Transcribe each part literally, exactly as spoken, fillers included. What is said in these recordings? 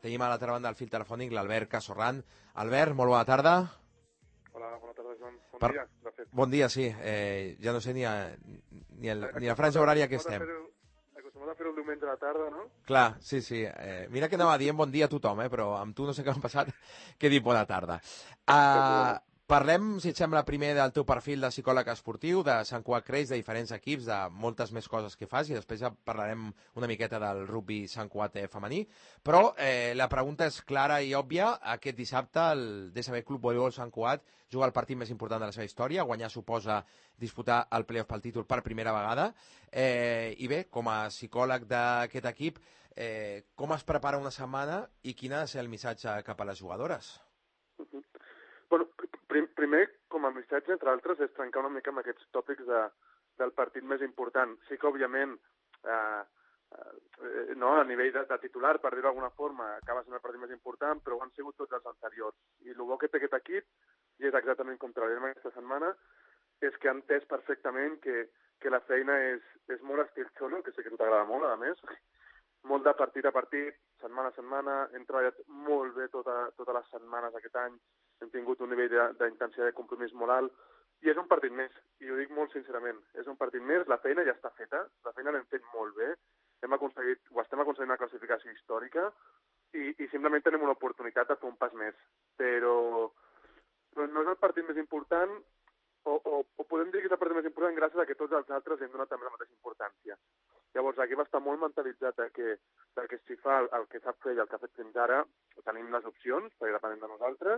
tenim a l'altra banda del fil telefònic l'Albert Casorran. Albert, molt bona tarda. Hola, bona tarda, Joan. Bon per... dia, de fet. Bon dia, sí. Eh, ja no sé ni a, ni, el, ni a franja horària que estem. Acostumat a fer-ho el diumenge a la tarda, no? Clar, sí, sí. Eh, mira que anava dient bon dia a tothom, eh, però amb tu no sé què m'ha passat, que he dit bona tarda. Uh, parlem, si et sembla, primer del teu perfil de psicòleg esportiu, de Sant Cugat Creix, de diferents equips, de moltes més coses que fas, i després ja parlarem una miqueta del rugby Sant Cugat femení. Però eh, la pregunta és clara i òbvia. Aquest dissabte el D S B Club Voleibol Sant Cugat juga el partit més important de la seva història. Guanyar suposa disputar el play-off pel títol per primera vegada. Eh, I bé, com a psicòleg d'aquest equip, eh, com es prepara una setmana i quin ha de ser el missatge cap a les jugadores? Uh -huh. Bueno, prim, primer, com a missatge, entre altres, és trencar una mica amb aquests tòpics de, del partit més important. Sí que, òbviament, eh, eh, no, a nivell de, de titular, per dir-ho d'alguna forma, acaba sent el partit més important, però ho han sigut tots els anteriors. I el bo que té aquest equip, i és exactament com treballarem aquesta setmana, és que han entès perfectament que, que la feina és, és molt estil xolo, que sé que a tu t'agrada molt, a més, molt de partit a partit, setmana a setmana. Hem treballat molt bé tota, totes les setmanes aquest any, hem tingut un nivell d'intensitat de compromís molt alt, i és un partit més, i ho dic molt sincerament, és un partit més, la feina ja està feta, la feina l'hem fet molt bé, hem aconseguit, o estem aconseguint una classificació històrica, i, i simplement tenim una oportunitat de fer un pas més, però, però no és el partit més important, o, o, o podem dir que és el partit més important gràcies a que tots els altres hem donat també la mateixa importància. Llavors, aquí va estar molt mentalitzat de que, de que si fa el, el que sap fer i el que ha fet fins ara, tenim les opcions, perquè depenem de nosaltres,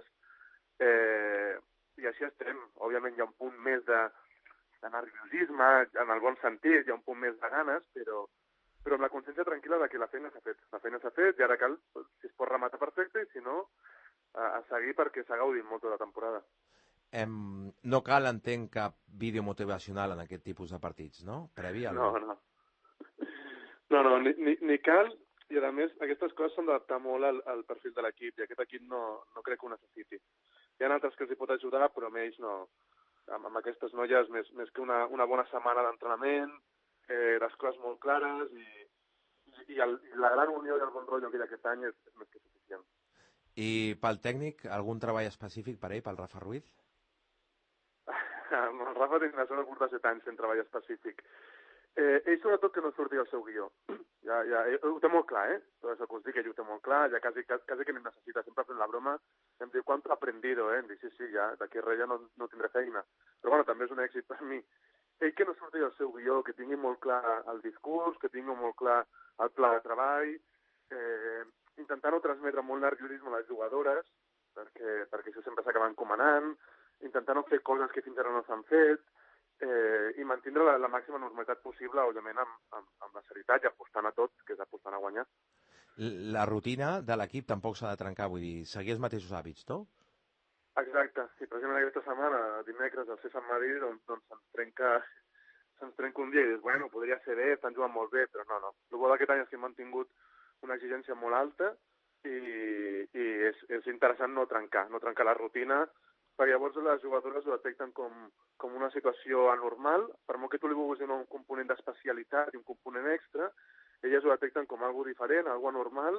eh, i així estem. Òbviament hi ha un punt més de, de nerviosisme, en el bon sentit, hi ha un punt més de ganes, però, però amb la consciència tranquil·la de que la feina s'ha fet. La feina s'ha fet i ara cal, si es pot rematar perfecte, i si no, a, a seguir perquè s'ha gaudit molt tota la temporada. Em, no cal, entenc, cap vídeo motivacional en aquest tipus de partits, no? Previ al... No, no. No, no, ni, ni, ni cal, i a més aquestes coses s'han d'adaptar molt al, al perfil de l'equip, i aquest equip no, no crec que ho necessiti. Hi ha altres que els hi pot ajudar, però amb ells no. Amb, amb aquestes noies, més, més que una, una bona setmana d'entrenament, eh, les coses molt clares, i, i, el, i la gran unió i el bon rotllo que hi ha aquest any és, és més que suficient. I pel tècnic, algun treball específic per ell, pel Rafa Ruiz? Amb el Rafa tinc la sort de portar set anys fent treball específic. Eh, ell sobretot que no surti del seu guió. Ja, ja, ho té molt clar, eh? Tot això que us dic, ell ho té molt clar, ja quasi, quasi, quasi que ni necessita, sempre fent la broma, em diu, quanto aprendido, eh? Em dic, sí, sí, ja, d'aquí res ja no, no tindré feina. Però bueno, també és un èxit per mi. Ell que no surti del seu guió, que tingui molt clar el discurs, que tingui molt clar el pla de treball, eh, intentar no transmetre molt nerviosisme a les jugadores, perquè, perquè això sempre s'acaba encomanant, intentar no fer coses que fins ara no s'han fet, eh, i mantindre la, la màxima normalitat possible, òbviament, amb, amb, amb la seritat i apostant a tot, que és apostant a guanyar. La rutina de l'equip tampoc s'ha de trencar, vull dir, seguir els mateixos hàbits, no? Exacte, i precisament aquesta setmana, dimecres, al C Sant Madí, doncs, doncs se'ns trenca, se'ns trenca un dia i dius, bueno, podria ser bé, estan jugant molt bé, però no, no. El bo d'aquest any és que hem mantingut una exigència molt alta i, i és, és interessant no trencar, no trencar la rutina, perquè llavors les jugadores ho detecten com, com una situació anormal, per molt que tu li vulguis donar un component d'especialitat i un component extra, elles ho detecten com algo diferent, algo anormal,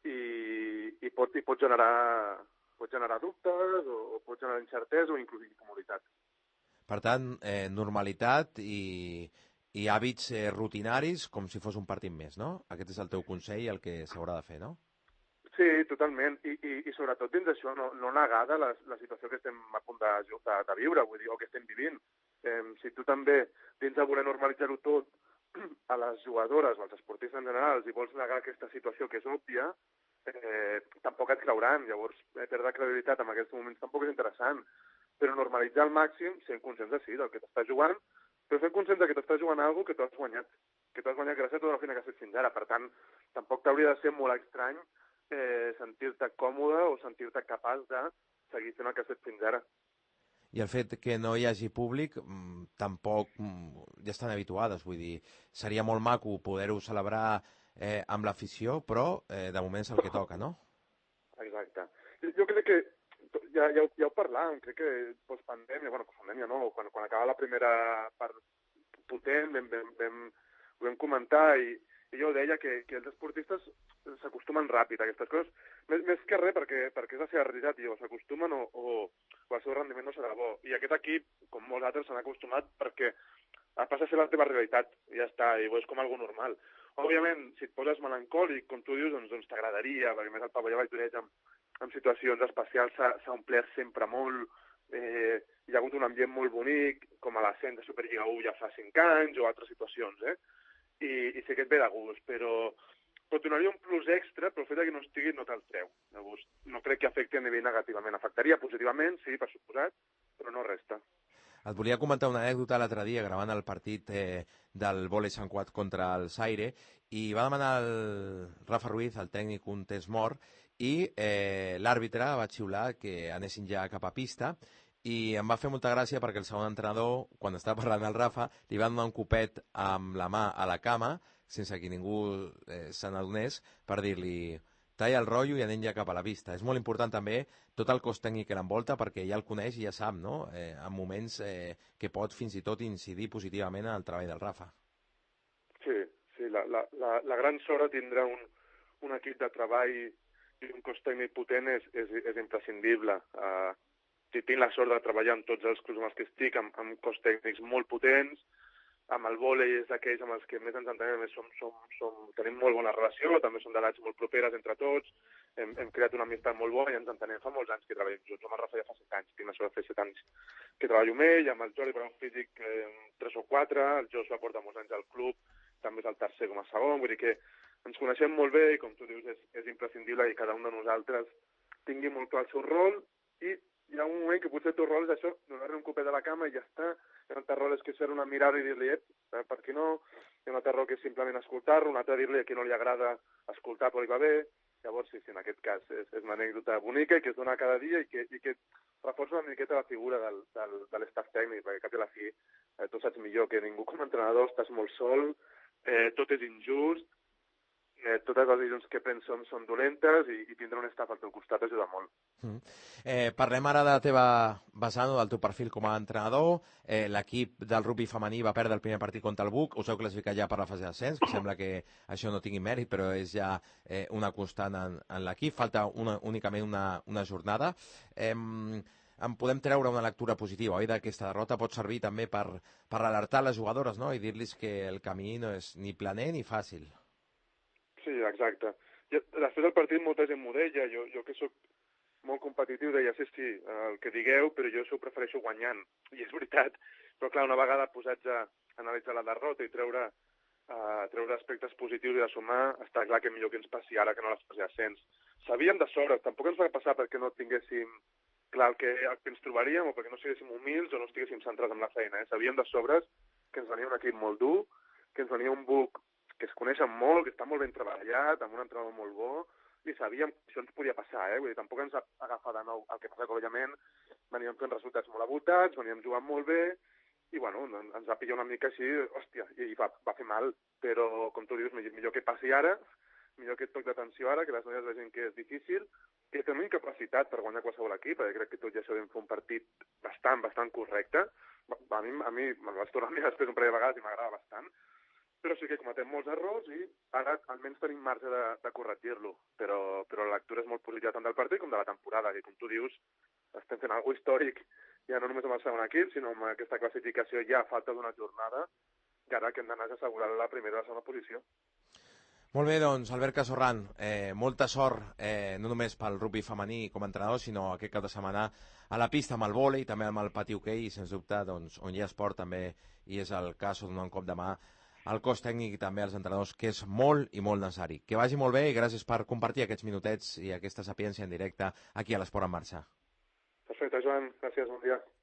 i, i, pot, i pot, generar, pot generar dubtes, o, o pot generar incertesa o inclús incomoditat. Per tant, eh, normalitat i, i hàbits eh, rutinaris com si fos un partit més, no? Aquest és el teu consell i el que s'haurà de fer, no? Sí, totalment, I, i, i sobretot dins d'això no, no negar de la, la situació que estem a punt de, de, de viure, vull dir, o que estem vivint. Eh, si tu també, dins de voler normalitzar-ho tot, a les jugadores o als esportistes en general, i vols negar aquesta situació que és òbvia, eh, tampoc et creuran. Llavors, eh, perdre credibilitat en aquests moments tampoc és interessant. Però normalitzar al màxim, sent conscients de sí, del que t'estàs jugant, però sent conscients de que t'estàs jugant a alguna que tu has guanyat, que tu has guanyat gràcies a tota la feina que has fet fins ara. Per tant, tampoc t'hauria de ser molt estrany eh, sentir-te còmode o sentir-te capaç de seguir fent el que has fet fins ara. I el fet que no hi hagi públic mmm, tampoc mmm, ja estan habituades, vull dir, seria molt maco poder-ho celebrar eh, amb l'afició, però eh, de moment és el que toca, no? Exacte. Jo crec que ja, ja, ja ho parlàvem, crec que postpandèmia, bueno, postpandèmia no, quan, quan acaba la primera part potent, vam, vam, vam, ho vam comentar, i, i jo deia que, que els esportistes s'acostumen ràpid a aquestes coses, més, més que res perquè, perquè és la seva realitat, i o s'acostumen o, o, o el seu rendiment no serà bo. I aquest equip, com molts altres, s'han acostumat perquè passa a ser la teva realitat, i ja està, i ho és com algo normal. Òbviament, si et poses melancòlic, com tu dius, doncs, doncs t'agradaria, perquè més el pavelló Valldoreix en, en situacions especials s'ha omplert sempre molt, eh, hi ha hagut un ambient molt bonic, com a l'ascens de Superliga u ja fa cinc anys, o altres situacions, eh? I, i sé que et ve de gust, però pot donar-hi un plus extra, però el fet que no estigui no te'l treu de gust. No crec que afecti a nivell negativament. Afectaria positivament, sí, per suposat, però no resta. Et volia comentar una anècdota l'altre dia gravant el partit eh, del vòlei Sant Cugat contra el Zaire, i va demanar el Rafa Ruiz, el tècnic, un temps mort, i eh, l'àrbitre va xiular que anessin ja cap a pista, i em va fer molta gràcia perquè el segon entrenador, quan estava parlant el Rafa, li va donar un copet amb la mà a la cama, sense que ningú eh, se n'adonés, per dir-li talla el rotllo i anem ja cap a la pista. És molt important també tot el cos tècnic que l'envolta, perquè ja el coneix i ja sap, no?, eh, en moments eh, que pot fins i tot incidir positivament en el treball del Rafa. Sí, sí, la, la, la, la gran sort de tindre un, un equip de treball i un cos tècnic potent és, és, és imprescindible. Uh, si tinc la sort de treballar amb tots els clubs amb els que estic, amb, amb cos tècnics molt potents, amb el vòlei és d'aquells amb els que més ens entenem, som, som, som, tenim molt bona relació, també som d'edats molt properes entre tots, hem, hem creat una amistat molt bona i ens entenem fa molts anys que treballem junts. Amb el Rafa ja fa set anys, tinc la sort de fer set anys que treballo amb ell, amb el Jordi per un físic eh, tres o quatre, el Joshua porta molts anys al club, també és el tercer com a segon, vull dir que ens coneixem molt bé i, com tu dius, és, és imprescindible que cada un de nosaltres tingui molt clar el seu rol, i hi ha un moment que potser el teu rol és això, donar-li un copet a la cama i ja està. Hi ha un altre rol és que és fer una mirada i dir-li, eh, per què no? Hi ha un altre rol que és simplement escoltar-lo, un altre dir-li a qui no li agrada escoltar però li va bé. Llavors, sí, sí, en aquest cas és, és una anècdota bonica i que es dona cada dia i que, i que reforça una miqueta la figura del, del, de l'estaf tècnic, perquè cap i la fi eh, tu saps millor que ningú com a entrenador, estàs molt sol, eh, tot és injust, Eh, totes les decisions que prens són, són dolentes, i, i tindre un staff al teu costat ajuda molt. Mm. Eh, parlem ara de la teva vessant, del teu perfil com a entrenador. Eh, l'equip del rugby femení va perdre el primer partit contra el Buc, us heu classificat ja per la fase d'ascens, que sembla que això no tingui mèrit, però és ja eh, una constant en, en l'equip. Falta una, únicament una, una jornada. Eh, en podem treure una lectura positiva, oi, d'aquesta derrota? Pot servir també per, per alertar les jugadores, no?, i dir-los que el camí no és ni planer ni fàcil. Sí, exacte. Jo, després del partit molta gent m'ho deia, jo, jo que sóc molt competitiu deia, sí, sí, el que digueu, però jo això ho prefereixo guanyant, i és veritat. Però clar, una vegada posats a analitzar la derrota i treure, uh, treure aspectes positius i de sumar, està clar que millor que ens passi ara que no les passi ascens. Sabíem de sobres, tampoc ens va passar perquè no tinguéssim clar el que, el que ens trobaríem, o perquè no siguéssim humils o no estiguéssim centrats en la feina. Eh? Sabíem de sobres que ens venia un equip molt dur, que ens venia un Buc que es coneixen molt, que està molt ben treballat, amb un entrenador molt bo, i sabíem que això ens podia passar, eh? Vull dir, tampoc ens agafa de nou el que passa que, òbviament, veníem fent resultats molt avoltats, veníem jugant molt bé, i, bueno, ens va pillar una mica així, hòstia, i va, va fer mal, però, com tu dius, millor que passi ara, millor que et toc d'atenció ara, que les noies vegin que és difícil, que tenim capacitat per guanyar qualsevol equip, perquè crec que tot i això vam fer un partit bastant, bastant correcte. A mi, a mi me'l vaig tornar a mirar després un parell de vegades i m'agrada bastant, però sí que cometem molts errors i ara almenys tenim marge de, de corregir-lo. Però, però la lectura és molt positiva tant del partit com de la temporada, que, com tu dius, estem fent alguna històric, ja no només amb el segon equip, sinó amb aquesta classificació ja a falta d'una jornada, i ara que hem d'anar a assegurar la primera i la segona posició. Molt bé, doncs, Albert Casorran, eh, molta sort, eh, no només pel rugby femení com a entrenador, sinó aquest cap de setmana a la pista amb el vòlei, també amb el pati hoquei, i sens dubte, doncs, on hi ha esport també hi és el cas de donar un cop de mà al cos tècnic i també als entrenadors, que és molt i molt necessari. Que vagi molt bé i gràcies per compartir aquests minutets i aquesta sapiència en directe aquí a l'Esport en Marxa. Perfecte, Joan. Gràcies, bon dia.